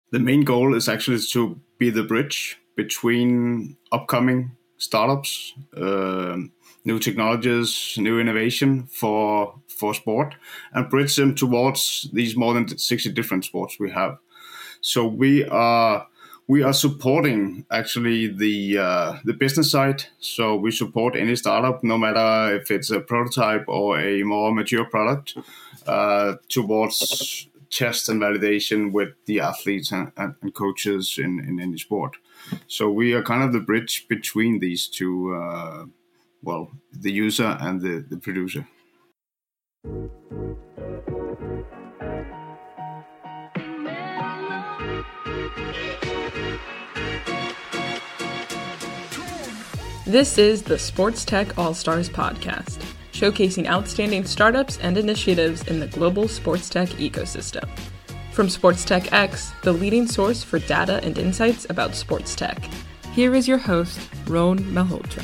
The main goal is actually to be the bridge between upcoming startups, new technologies, new innovation for sport, and bridge them towards these more than 60 different sports we have. So we are supporting actually the business side. So we support any startup, no matter if it's a prototype or a more mature product, towards test and validation with the athletes and coaches in any sport. So we are kind of the bridge between these two, the user and the producer. This is the Sports Tech All-Stars podcast, showcasing outstanding startups and initiatives in the global sports tech ecosystem. From Sports Tech X, the leading source for data and insights about sports tech, here is your host, Ron Malhotra.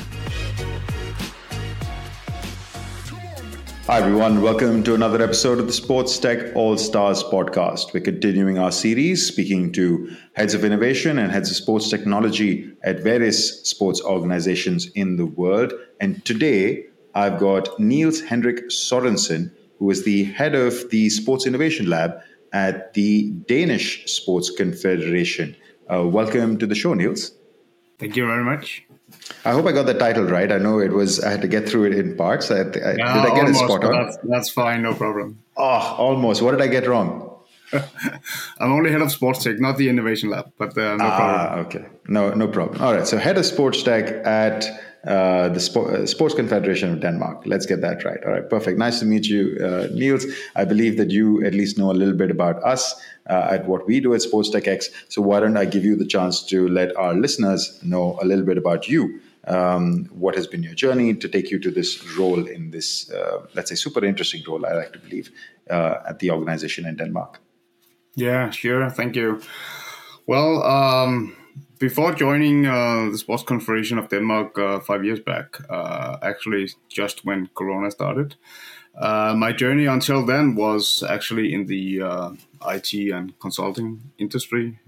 Hi everyone, welcome to another episode of the Sports Tech All-Stars podcast. We're continuing our series speaking to heads of innovation and heads of sports technology at various sports organizations in the world. And today I've got Niels Henrik Sorensen, who is the head of the Sports Innovation Lab at the Danish Sports Confederation. Welcome to the show, Niels. Thank you very much. I hope I got the title right. I know I had to get through it in parts. Did I get almost, it spot on? That's fine, no problem. Oh, almost. What did I get wrong? I'm only head of sports tech, not the innovation lab, but no problem. Okay. No problem. All right. So head of sports tech at the Sports Confederation of Denmark. Let's get that right. All right. Perfect. Nice to meet you, Niels. I believe that you at least know a little bit about us at what we do at Sports Tech X. So why don't I give you the chance to let our listeners know a little bit about you? What has been your journey to take you to this role in this, let's say, super interesting role, I like to believe, at the organization in Denmark? Yeah, sure. Thank you. Well, before joining the Sports Confederation of Denmark 5 years back, actually just when Corona started, my journey until then was actually in the IT and consulting industry.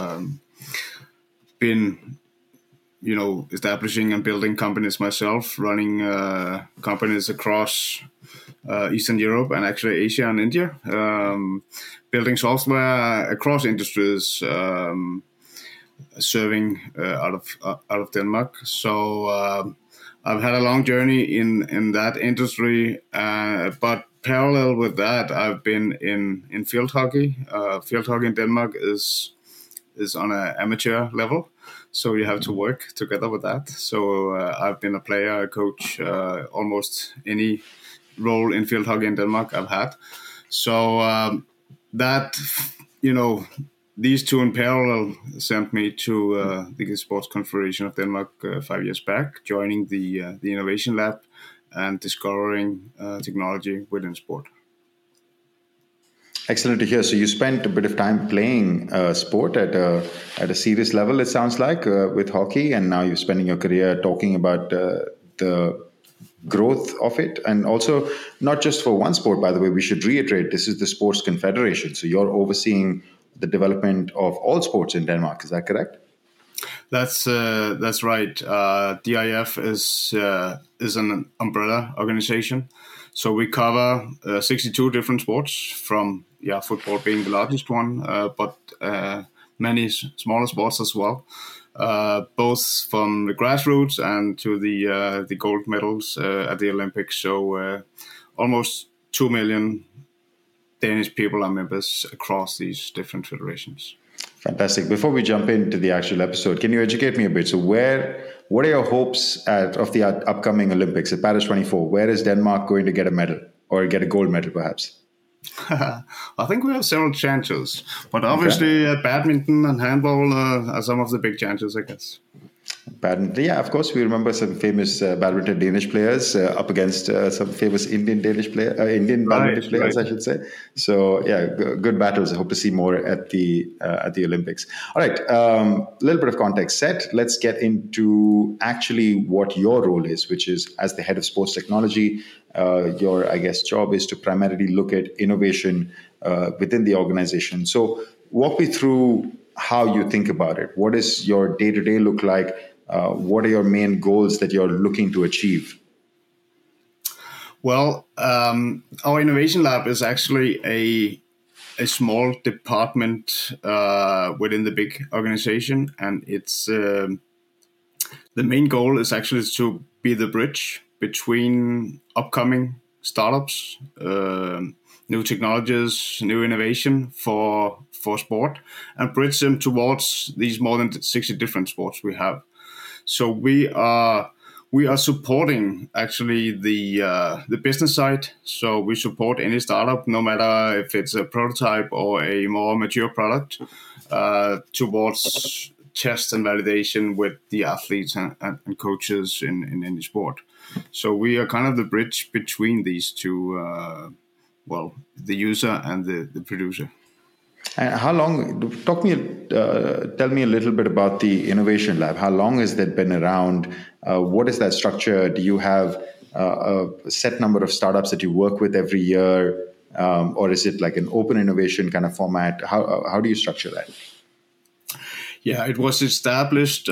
Been establishing and building companies myself, running companies across Eastern Europe and actually Asia and India, building software across industries, serving out of Denmark. So I've had a long journey in that industry, but parallel with that, I've been in field hockey. Field hockey in Denmark is on an amateur level. So you have to work together with that. So I've been a player, a coach, almost any role in field hockey in Denmark I've had. So these two in parallel sent me to the Sports Confederation of Denmark 5 years back, joining the Innovation Lab and discovering technology within sport. Excellent to hear. So you spent a bit of time playing sport at a serious level, it sounds like, with hockey, and now you're spending your career talking about the growth of it, and also not just for one sport, by the way. We should reiterate, this is the Sports Confederation, so you're overseeing the development of all sports in Denmark. Is that correct? That's right. DIF is an umbrella organization. So we cover 62 different sports, from football being the largest one, but many smaller sports as well, both from the grassroots and to the gold medals at the Olympics. So almost 2 million Danish people are members across these different federations. Fantastic. Before we jump into the actual episode, can you educate me a bit? So what are your hopes of the upcoming Olympics at Paris 24? Where is Denmark going to get a medal, or get a gold medal perhaps? I think we have several chances, but obviously badminton and handball are some of the big chances, I guess. Badminton, yeah, of course. We remember some famous badminton Danish players up against some famous Indian badminton players, I should say. So, yeah, good battles. I hope to see more at the Olympics. All right, a little bit of context set. Let's get into actually what your role is, which is as the head of sports technology. Your, I guess, job is to primarily look at innovation within the organization. So, walk me through how you think about it. What does your day-to-day look like? What are your main goals that you're looking to achieve? Well, our innovation lab is actually a small department within the big organization, and it's the main goal is actually to be the bridge between upcoming startups, new technologies, new innovation for sport, and bridge them towards these more than 60 different sports we have. So we are supporting actually the business side. So we support any startup, no matter if it's a prototype or a more mature product, towards test and validation with the athletes and coaches in any sport. So we are kind of the bridge between these two, the user and the producer. And how long? Tell me a little bit about the innovation lab. How long has that been around? What is that structure? Do you have a set number of startups that you work with every year, or is it like an open innovation kind of format? How do you structure that? Yeah, it was established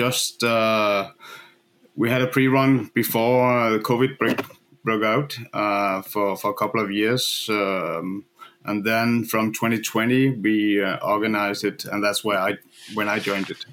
we had a pre-run before the COVID broke out for a couple of years. And then from 2020, we organized it, and that's when I joined it.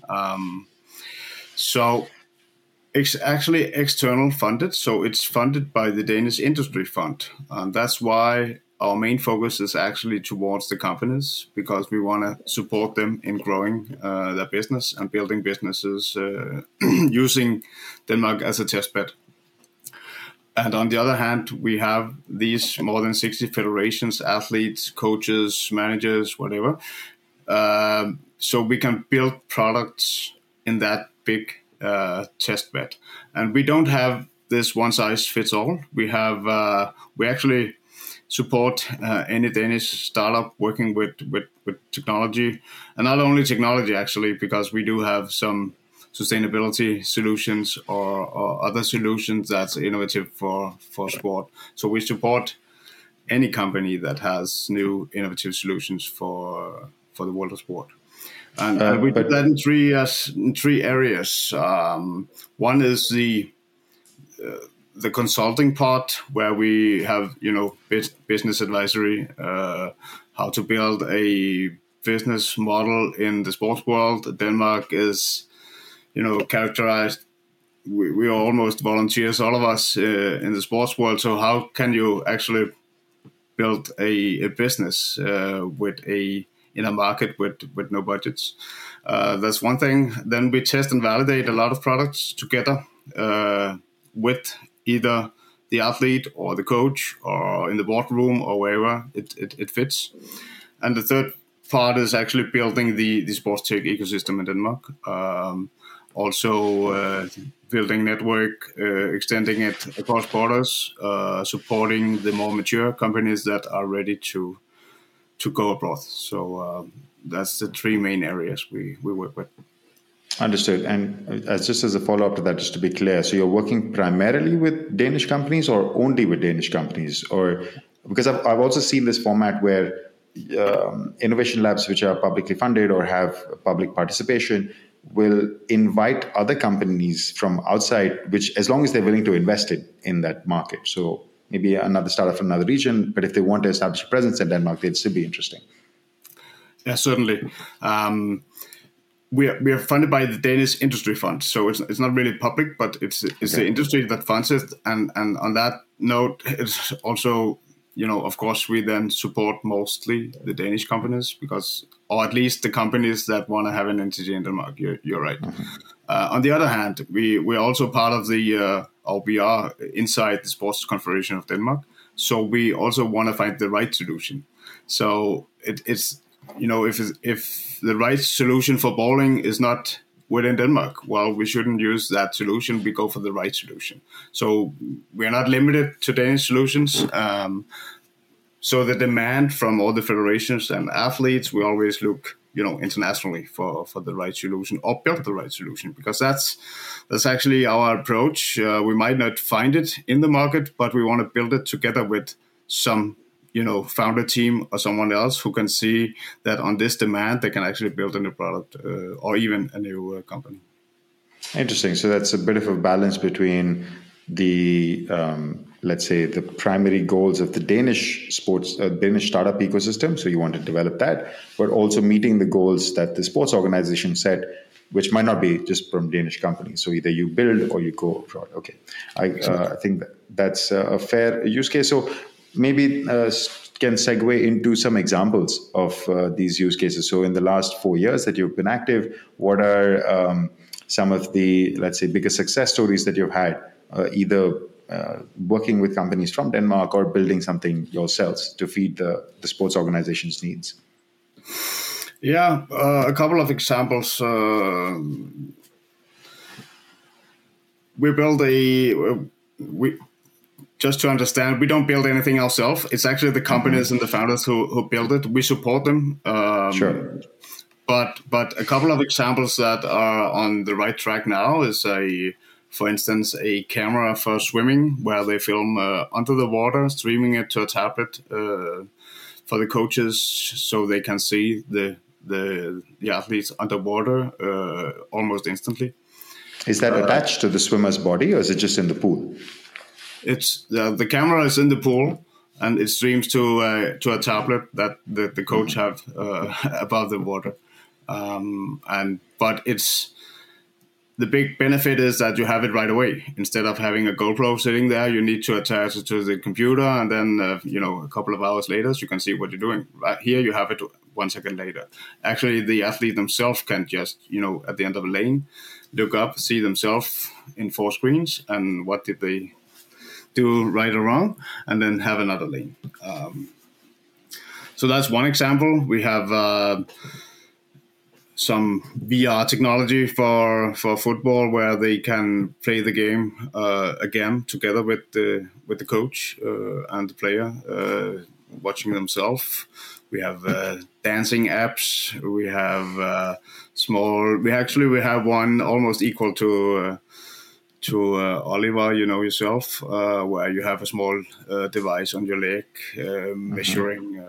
So it's actually external funded, so it's funded by the Danish Industry Fund. That's why our main focus is actually towards the companies, because we want to support them in growing their business and building businesses using Denmark as a test bed. And on the other hand, we have these more than 60 federations, athletes, coaches, managers, whatever. So we can build products in that big test bed. And we don't have this one size fits all. We actually support any Danish startup working with technology. And not only technology, actually, because we do have some sustainability solutions or other solutions that's innovative for sport. So we support any company that has new innovative solutions for the world of sport. And we do that in three areas. One is the consulting part, where we have business advisory, how to build a business model in the sports world. Denmark is characterized, we are almost volunteers, all of us in the sports world. So how can you actually build a business in a market with no budgets? That's one thing. Then we test and validate a lot of products together with either the athlete or the coach or in the boardroom or wherever it fits. And the third part is actually building the sports tech ecosystem in Denmark. Also building network, extending it across borders, supporting the more mature companies that are ready to go abroad. So that's the three main areas we work with. Understood. And just as a follow-up to that, just to be clear, so you're working primarily with Danish companies or only with Danish companies? Or because I've also seen this format where innovation labs which are publicly funded or have public participation will invite other companies from outside, which as long as they're willing to invest in that market. So maybe another startup from another region, but if they want to establish a presence in Denmark, they'd still be interesting. Yeah, certainly. We are funded by the Danish Industry Fund, so it's not really public, but it's the industry that funds it. And on that note, it's also, of course, we then support mostly the Danish companies, or at least the companies that want to have an entity in Denmark. You're right. Mm-hmm. On the other hand, we're also part of we are inside the Sports Confederation of Denmark, so we also want to find the right solution. So it's if the right solution for bowling is not within Denmark, well, we shouldn't use that solution. We go for the right solution. So we're not limited to Danish solutions. So the demand from all the federations and athletes, we always look, internationally for the right solution or build the right solution, because that's actually our approach. We might not find it in the market, but we want to build it together with some found a team or someone else who can see that on this demand they can actually build a new product or even a new company. Interesting. So that's a bit of a balance between the let's say the primary goals of the Danish Danish startup ecosystem. So you want to develop that, but also meeting the goals that the sports organization set, which might not be just from Danish companies. So either you build or you go abroad. Okay, I think that's a fair use case. So maybe can segue into some examples of these use cases. So in the last 4 years that you've been active, what are some of the, let's say, biggest success stories that you've had, either working with companies from Denmark or building something yourselves to feed the sports organization's needs? Yeah, a couple of examples. We build just to understand, we don't build anything ourselves. It's actually the companies and the founders who build it. We support them. Sure. But a couple of examples that are on the right track now is for instance, a camera for swimming where they film under the water, streaming it to a tablet for the coaches so they can see the athletes underwater almost instantly. Is that attached to the swimmer's body, or is it just in the pool? It's the camera is in the pool, and it streams to a tablet that the coach have above the water. But it's the big benefit is that you have it right away. Instead of having a GoPro sitting there, you need to attach it to the computer, and then a couple of hours later, you can see what you're doing. Right here, you have it 1 second later. Actually, the athlete themselves can just at the end of a lane, look up, see themselves in 4 screens, and what did they do right or wrong, and then have another lane. So that's one example. We have some VR technology for football where they can play the game again together with the coach and the player watching themselves. We have dancing apps. We have we have one almost equal to Oliver, yourself, where you have a small device on your leg measuring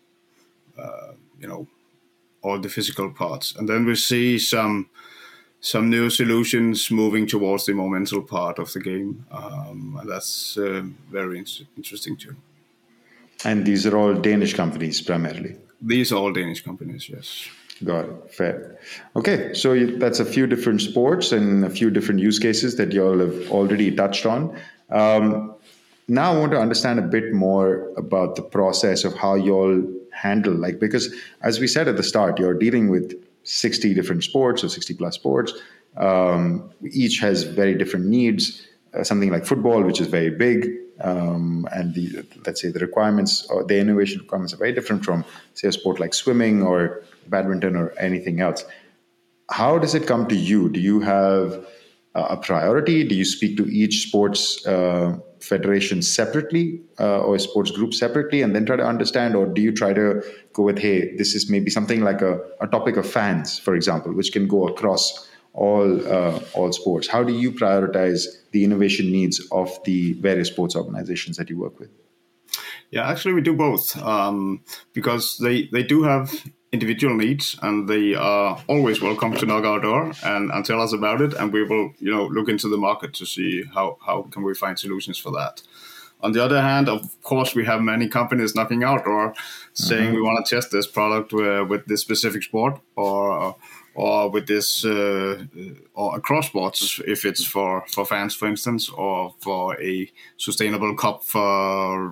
all the physical parts. And then we see some new solutions moving towards the more mental part of the game. And that's very interesting too. And these are all Danish companies primarily? These are all Danish companies, yes. Got it. Fair. Okay, so that's a few different sports and a few different use cases that you all have already touched on. Now I want to understand a bit more about the process of how you all handle, because as we said at the start, you're dealing with 60 different sports or 60 plus sports. Each has very different needs. Something like football, which is very big, and let's say the requirements or the innovation requirements are very different from, say, a sport like swimming or badminton or anything else. How does it come to you? Do you have a priority? Do you speak to each sports federation separately or a sports group separately and then try to understand, or do you try to go with, hey, this is maybe something like a topic of fans, for example, which can go across all sports? How do you prioritize the innovation needs of the various sports organizations that you work with? Yeah, actually we do both because they do have individual needs, and they are always welcome to knock our door and tell us about it, and we will look into the market to see how can we find solutions for that. On the other hand, of course, we have many companies knocking our door saying we want to test this product with this specific sport or with this or across sports, if it's for fans, for instance, or for a sustainable cup for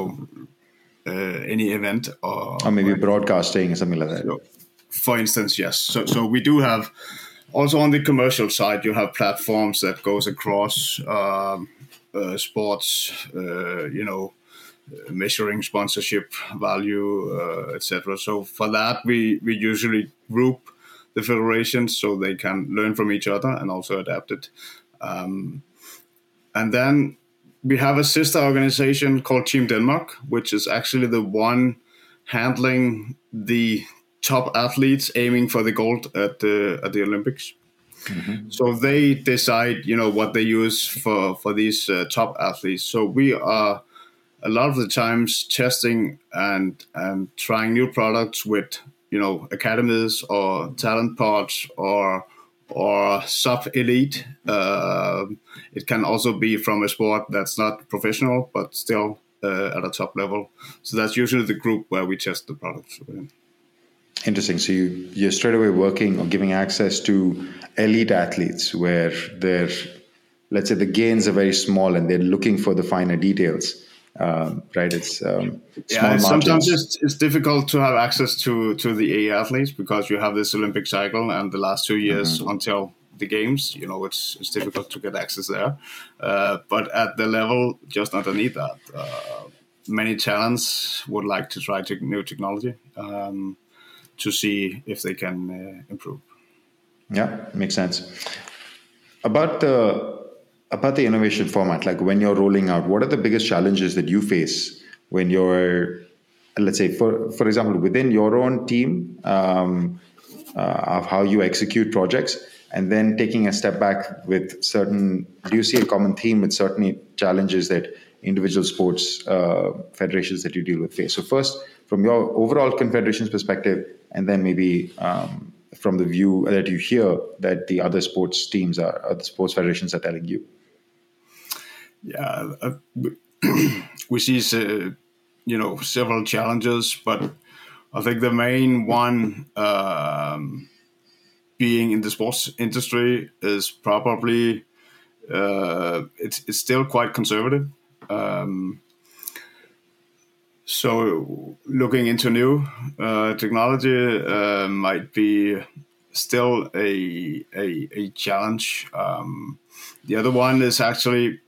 any event or maybe broadcasting or something like that. So, for instance, yes. So we do have also on the commercial side, you have platforms that goes across sports, measuring sponsorship value, etc. So for that, we usually group the federations so they can learn from each other and also adapt it. And then we have a sister organization called Team Denmark, which is actually the one handling the top athletes aiming for the gold at the Olympics. Mm-hmm. So they decide, what they use for these top athletes. So we are a lot of the times testing and trying new products with, academies or talent pods or sub elite. It can also be from a sport that's not professional but still at a top level. So that's usually the group where we test the products within. Interesting. So you're straight away working or giving access to elite athletes where their, let's say, the gains are very small and they're looking for the finer details. Right? It's small margins. Sometimes it's difficult to have access to the A athletes because you have this Olympic cycle and the last 2 years until the games. It's difficult to get access there. But at the level just underneath that, many talents would like to try new technology. To see if they can improve. Yeah, makes sense. About the innovation format, like when you're rolling out, what are the biggest challenges that you face when you're, let's say, for example, within your own team, of how you execute projects, and then taking a step back with certain, do you see a common theme with certain challenges that individual sports federations that you deal with face? So first, from your overall confederation's perspective, and then maybe from the view that you hear that the other sports teams the sports federations are telling you. Yeah, we see several challenges, but I think the main one being in the sports industry is probably it's still quite conservative. So looking into new technology might be still a challenge. The other one is actually,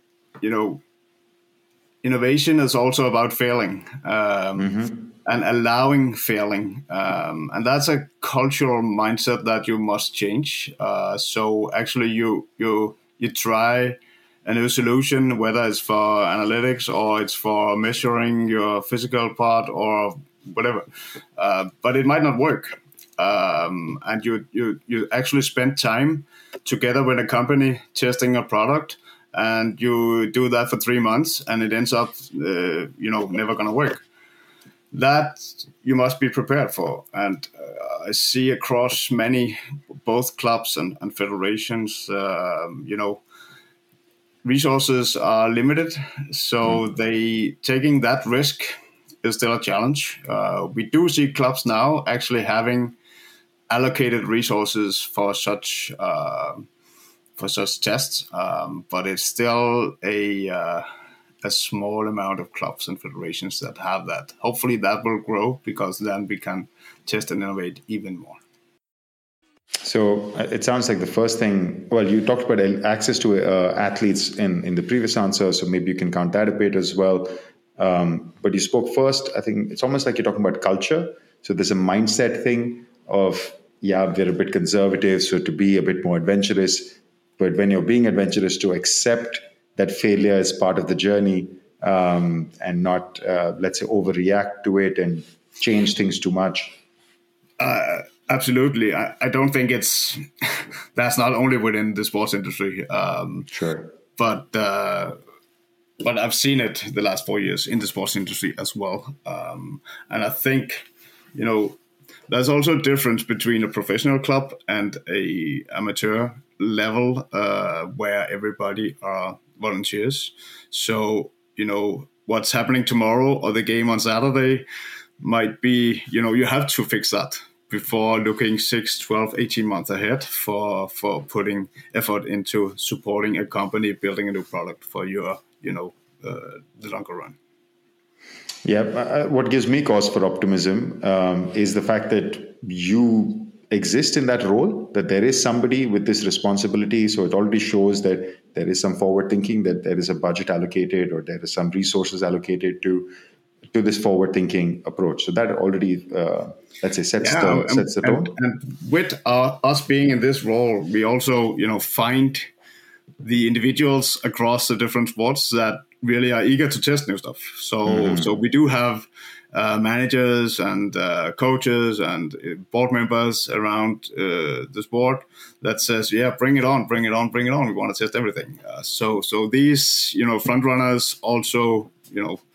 innovation is also about failing and allowing failing. And that's a cultural mindset that you must change. So actually you try a new solution, whether it's for analytics or it's for measuring your physical part or whatever, but it might not work. And you actually spend time together with a company testing a product, and you do that for 3 months, and it ends up, never going to work. That you must be prepared for. And I see across many, both clubs and federations, resources are limited, so taking that risk is still a challenge. We do see clubs now actually having allocated resources for such tests, but it's still a small amount of clubs and federations that have that. Hopefully that will grow, because then we can test and innovate even more. So it sounds like the first thing, well, you talked about access to athletes in the previous answer, so maybe you can count that a bit as well. But you spoke first, I think it's almost like you're talking about culture. So there's a mindset thing of, they're a bit conservative, so to be a bit more adventurous. But when you're being adventurous, to accept that failure is part of the journey, and not, let's say, overreact to it and change things too much. Absolutely. I don't think that's not only within the sports industry. Sure. But I've seen it the last 4 years in the sports industry as well. And I think, there's also a difference between a professional club and a amateur level, where everybody are volunteers. So, what's happening tomorrow or the game on Saturday might be, you have to fix that before looking 6, 12, 18 months ahead for putting effort into supporting a company, building a new product for your, the longer run. Yeah, what gives me cause for optimism is the fact that you exist in that role, that there is somebody with this responsibility. So it already shows that there is some forward thinking, that there is a budget allocated, or there is some resources allocated to this forward thinking approach. So that already, let's say, sets the tone. And with us being in this role, we also, find the individuals across the different sports that really are eager to test new stuff. So we do have managers and coaches and board members around the sport that says, bring it on. We want to test everything. So these, front runners also,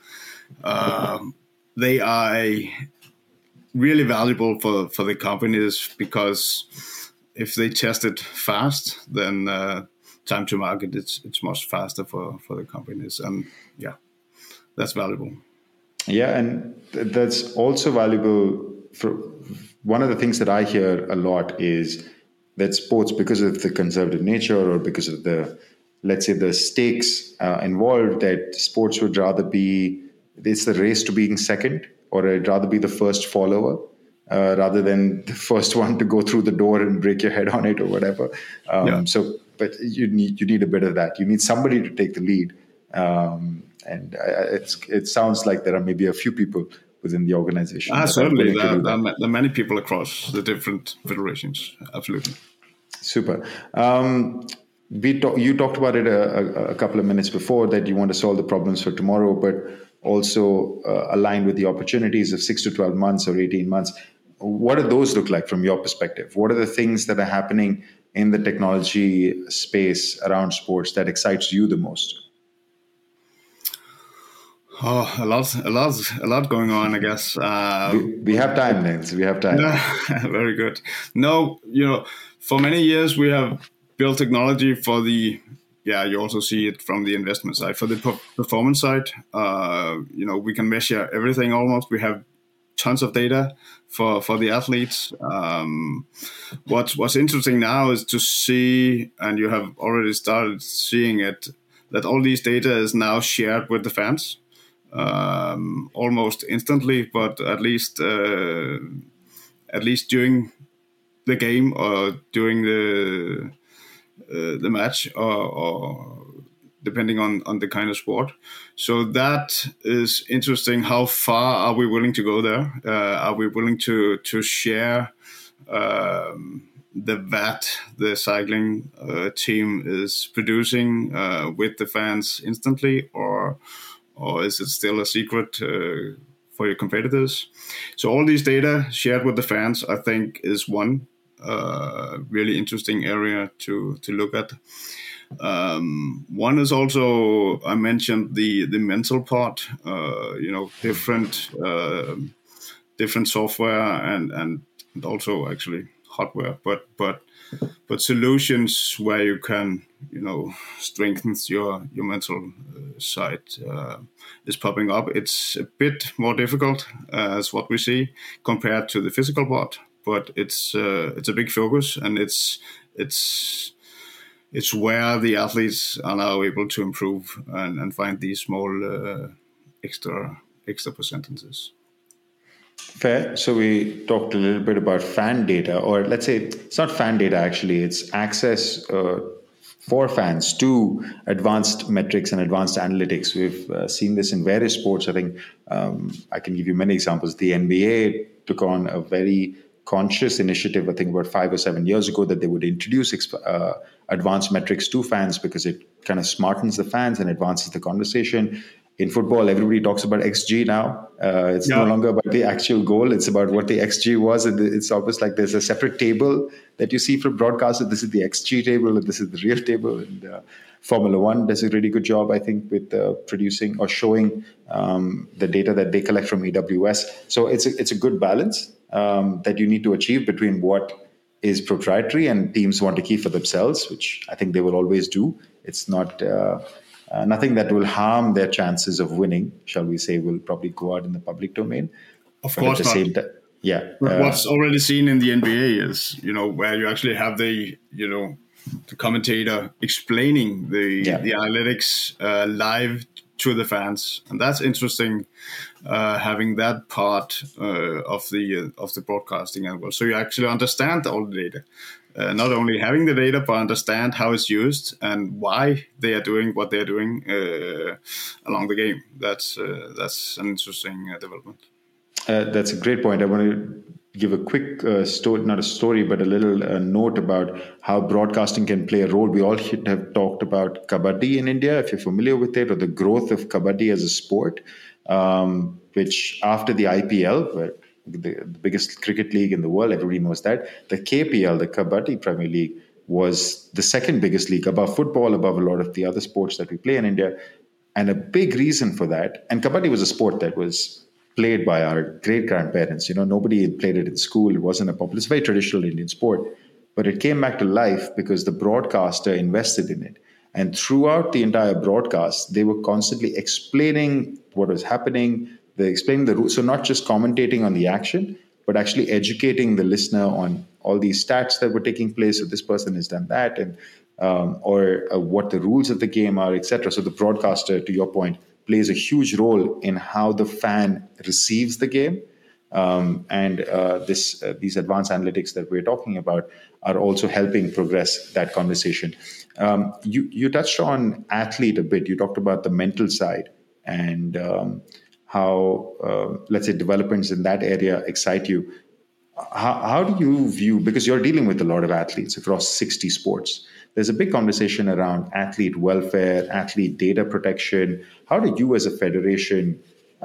they are really valuable for the companies, because if they test it fast, then time to market it's much faster for the companies, and that's valuable. Yeah, and that's also valuable. For one of the things that I hear a lot is that sports, because of the conservative nature or because of the, let's say, the stakes involved, that sports would rather be, it's the race to being second, or I'd rather be the first follower rather than the first one to go through the door and break your head on it or whatever. So, but you need a bit of that. You need somebody to take the lead. And it sounds like there are maybe a few people within the organization. Certainly, there are many people across the different federations. Absolutely. Super. You talked about it a couple of minutes before, that you want to solve the problems for tomorrow, but also aligned with the opportunities of 6 to 12 months or 18 months. What do those look like from your perspective? What are the things that are happening in the technology space around sports that excites you the most? Oh, a lot going on, I guess. We have time, Nils. We have time. Very good. No, for many years we have built technology for the, you also see it from the investment side. For the performance side, we can measure everything almost. We have tons of data for the athletes. What's interesting now is to see, and you have already started seeing it, that all these data is now shared with the fans. Almost instantly, but at least during the game or during the match, or depending on the kind of sport. So that is interesting. How far are we willing to go there? Are we willing to share the VAT the cycling team is producing with the fans instantly, or is it still a secret for your competitors? So all these data shared with the fans, I think, is one really interesting area to look at. One is also, I mentioned the mental part. Different software and also actually hardware, but solutions where you can strengthen your mental side is popping up. It's a bit more difficult as what we see compared to the physical part, but it's a big focus, and it's where the athletes are now able to improve and find these small extra percentages. Fair. So we talked a little bit about fan data, or let's say it's not fan data, actually, it's access for fans to advanced metrics and advanced analytics. We've seen this in various sports. I think I can give you many examples. The NBA took on a very conscious initiative, I think about 5 or 7 years ago, that they would introduce advanced metrics to fans, because it kind of smartens the fans and advances the conversation. In football, everybody talks about XG now. It's no longer about the actual goal. It's about what the XG was. And it's almost like there's a separate table that you see from broadcasters. This is the XG table, and this is the real table. And Formula One does a really good job, I think, with producing or showing the data that they collect from AWS. So it's a good balance that you need to achieve between what is proprietary and teams want to keep for themselves, which I think they will always do. It's not... nothing that will harm their chances of winning, shall we say, will probably go out in the public domain. Of course not. What's already seen in the NBA is, where you actually have the commentator explaining the analytics live to the fans, and that's interesting. Having that part of the broadcasting as well, so you actually understand all the data. Not only having the data, but understand how it's used and why they are doing what they are doing along the game. That's an interesting development. That's a great point. I want to give a quick story, not a story, but a little note about how broadcasting can play a role. We all have talked about Kabaddi in India, if you're familiar with it, or the growth of Kabaddi as a sport, which after the IPL, where the biggest cricket league in the world, everybody knows that. The KPL, the Kabaddi Premier League, was the second biggest league above football, above a lot of the other sports that we play in India. And a big reason for that, and kabaddi was a sport that was played by our great grandparents. Nobody played it in school. It wasn't a popular. It's a very traditional Indian sport, but it came back to life because the broadcaster invested in it. And throughout the entire broadcast, they were constantly explaining what was happening. They explaining the rules, so not just commentating on the action, but actually educating the listener on all these stats that were taking place. So this person has done that, and or what the rules of the game are, etc. So the broadcaster, to your point, plays a huge role in how the fan receives the game. And these advanced analytics that we're talking about are also helping progress that conversation. You touched on athlete a bit. You talked about the mental side and how, let's say, developments in that area excite you. How do you view, because you're dealing with a lot of athletes across 60 sports, there's a big conversation around athlete welfare, athlete data protection. How do you as a federation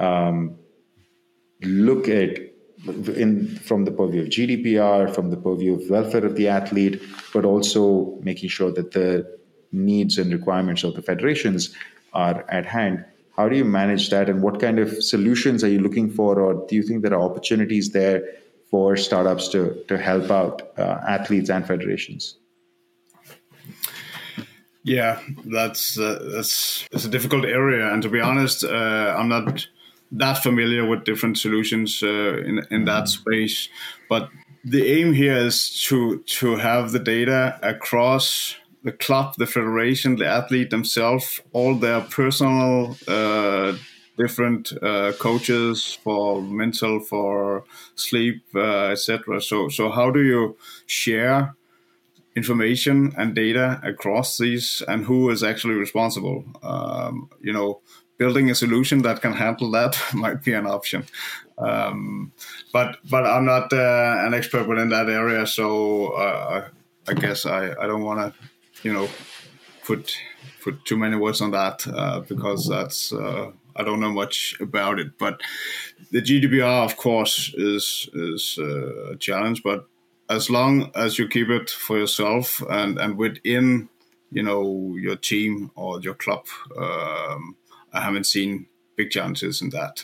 look at, from the purview of GDPR, from the purview of welfare of the athlete, but also making sure that the needs and requirements of the federations are at hand? How do you manage that, and what kind of solutions are you looking for, or do you think there are opportunities there for startups to help out athletes and federations? Yeah, that's it's a difficult area, and to be honest, I'm not that familiar with different solutions in that space. But the aim here is to have the data across the club, the federation, the athlete themselves, all their personal different coaches for mental, for sleep, etc. So how do you share information and data across these, and who is actually responsible? Building a solution that can handle that might be an option. But I'm not an expert within that area, so I guess I don't want to, put too many words on that because that's I don't know much about it. But the GDPR, of course, is a challenge, but as long as you keep it for yourself and within, your team or your club, I haven't seen big challenges in that.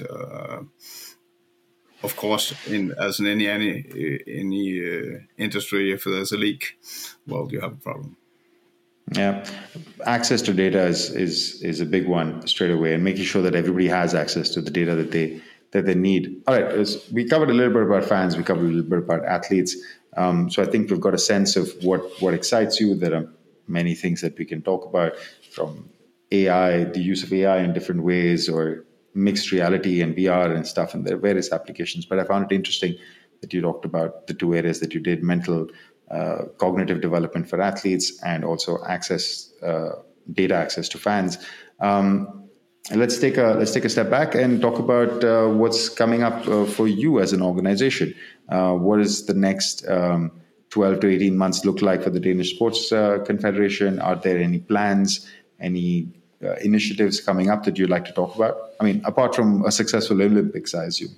Of course, as in any industry, if there's a leak, well, you have a problem. Yeah, access to data is a big one straight away, and making sure that everybody has access to the data that they need. All right, we covered a little bit about fans, we covered a little bit about athletes. So I think we've got a sense of what excites you. There are many things that we can talk about, from AI, the use of AI in different ways, or mixed reality and VR and stuff, and there are various applications. But I found it interesting that you talked about the two areas that you did: mental, cognitive development for athletes, and also data access to fans. Let's take a step back and talk about what's coming up for you as an organization. What does the next 12 to 18 months look like for the Danish Sports Confederation? Are there any plans, any initiatives coming up that you'd like to talk about? I mean, apart from a successful Olympics, I assume.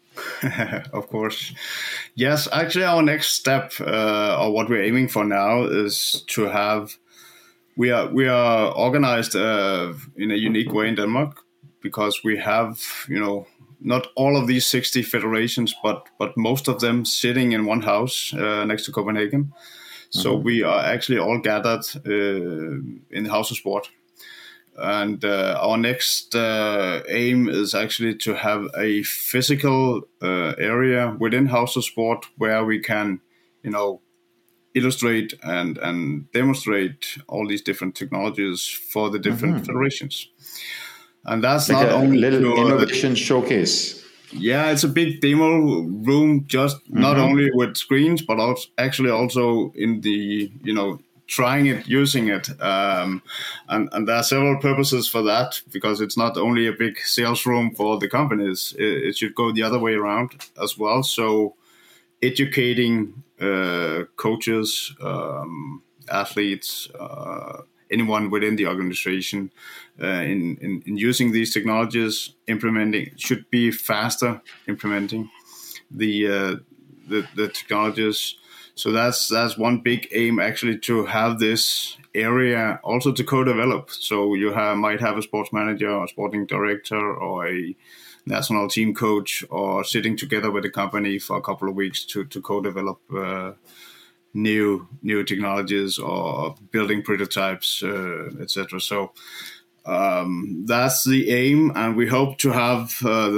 Of course. Yes, actually our next step, or what we're aiming for now, is to have, we are organized in a unique way in Denmark, because we have, not all of these 60 federations, but most of them sitting in one house next to Copenhagen. Mm-hmm. So we are actually all gathered in the House of Sport. And our next aim is actually to have a physical area within House of Sport where we can, illustrate and demonstrate all these different technologies for the different federations. And that's like not only a little innovation showcase. Yeah, it's a big demo room, just not only with screens, but also in the, trying it, using it. And there are several purposes for that, because it's not only a big sales room for the companies. It should go the other way around as well. So educating coaches, athletes, anyone within the organization in using these technologies, should be faster implementing the technologies. So that's one big aim, actually, to have this area also to co-develop. So you might have a sports manager or sporting director or a national team coach, or sitting together with the company for a couple of weeks to co-develop new technologies or building prototypes, etc. So that's the aim, and we hope to have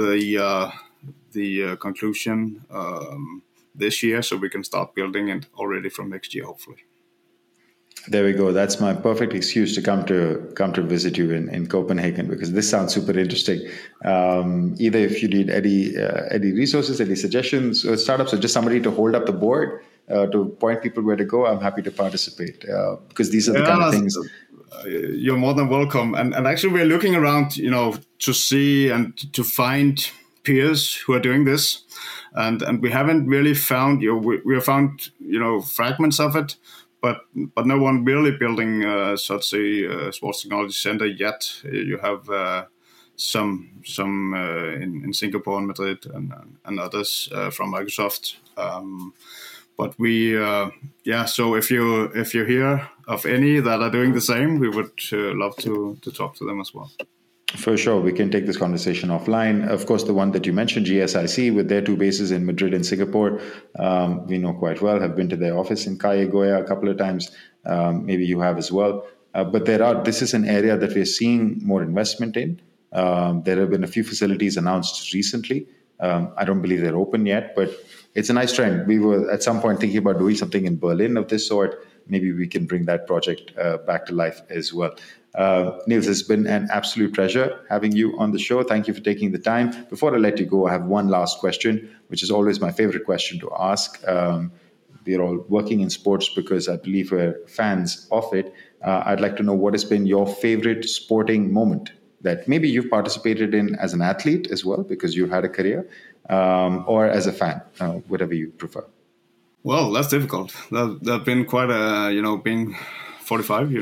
the conclusion this year, so we can start building it already from next year, hopefully. There we go. That's my perfect excuse to come to visit you in Copenhagen, because this sounds super interesting. Either if you need any resources, any suggestions, startups, or just somebody to hold up the board to point people where to go, I'm happy to participate, because these are the kind of things. You're more than welcome. And actually, we're looking around, to see and to find peers who are doing this, and we haven't really found. We have found fragments of it. But no one really building such a sports technology center yet. You have some in Singapore and Madrid and others from Microsoft. But we So if you hear of any that are doing the same, we would love to talk to them as well. For sure. We can take this conversation offline. Of course, the one that you mentioned, GSIC, with their 2 bases in Madrid and Singapore, we know quite well, have been to their office in Calle Goya a couple of times. Maybe you have as well. But this is an area that we're seeing more investment in. There have been a few facilities announced recently. I don't believe they're open yet, but it's a nice trend. We were at some point thinking about doing something in Berlin of this sort. Maybe we can bring that project back to life as well. Niels, it's been an absolute pleasure having you on the show. Thank you for taking the time. Before I let you go, I have one last question, which is always my favorite question to ask. We're all working in sports because I believe we're fans of it. I'd like to know, what has been your favorite sporting moment that maybe you've participated in as an athlete as well, because you had a career, or as a fan, whatever you prefer. Well, that's difficult. That's been quite being 45,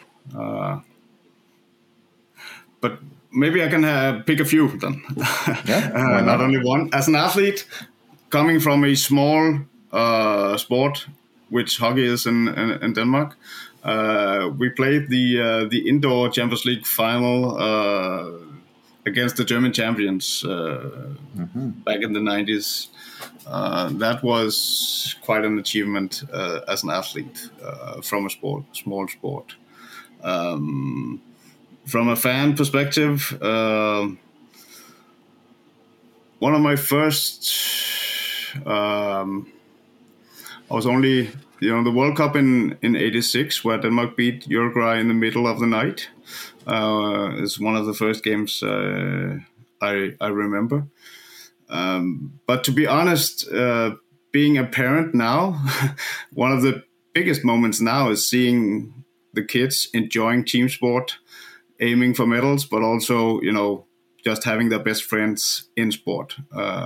but maybe I can pick a few then. Yeah, not only one. As an athlete, coming from a small sport, which hockey is in Denmark, we played the indoor Champions League final against the German champions back in the 90s. That was quite an achievement as an athlete from a small sport. From a fan perspective, one of my first, I was only, the World Cup in 86, where Denmark beat Uruguay in the middle of the night, is one of the first games I remember. But to be honest, being a parent now, one of the biggest moments now is seeing the kids enjoying team sport, aiming for medals, but also, just having their best friends in sport.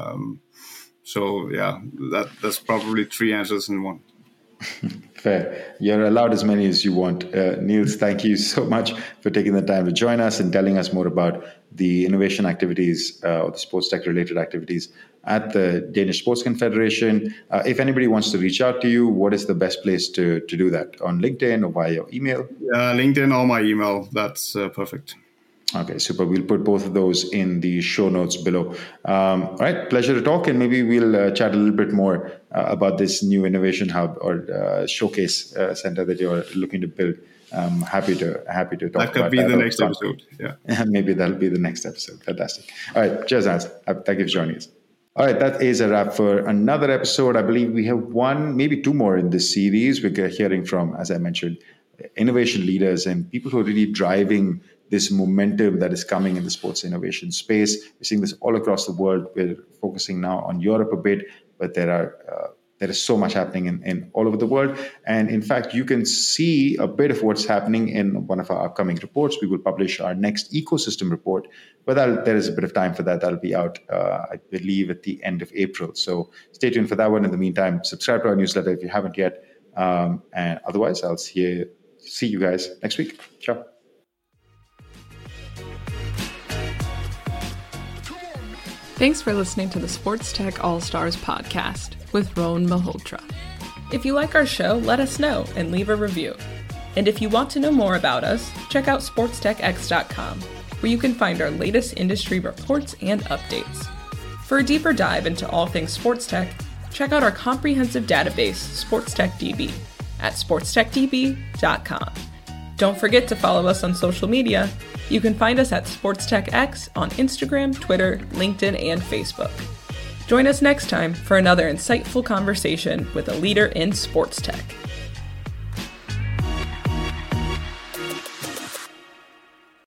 So yeah, that's probably 3 answers in one. Fair. You're allowed as many as you want. Niels, thank you so much for taking the time to join us and telling us more about the innovation activities or the sports tech related activities at the Danish Sports Confederation. If anybody wants to reach out to you, what is the best place to do that? On LinkedIn or via your email? LinkedIn or my email. That's perfect. Okay, super. We'll put both of those in the show notes below. All right, pleasure to talk, and maybe we'll chat a little bit more about this new innovation hub or showcase center that you're looking to build. I'm happy to talk about that. That could be the next episode. Yeah, maybe that'll be the next episode. Fantastic. All right, cheers, Hans. Thank you for joining us. All right, that is a wrap for another episode. I believe we have one, maybe 2 more in this series. We're hearing from, as I mentioned, innovation leaders and people who are really driving this momentum that is coming in the sports innovation space. We're seeing this all across the world. We're focusing now on Europe a bit, but there is so much happening in all over the world. And in fact, you can see a bit of what's happening in one of our upcoming reports. We will publish our next ecosystem report, but there is a bit of time for that. That'll be out, I believe, at the end of April. So stay tuned for that one. In the meantime, subscribe to our newsletter if you haven't yet. And otherwise, I'll see you guys next week. Ciao. Thanks for listening to the Sports Tech All-Stars podcast with Rohan Malhotra. If you like our show, let us know and leave a review. And if you want to know more about us, check out sportstechx.com, where you can find our latest industry reports and updates. For a deeper dive into all things sports tech, check out our comprehensive database, SportsTechDB, at sportstechdb.com. Don't forget to follow us on social media. You can find us at SportsTechX on Instagram, Twitter, LinkedIn, and Facebook. Join us next time for another insightful conversation with a leader in sports tech.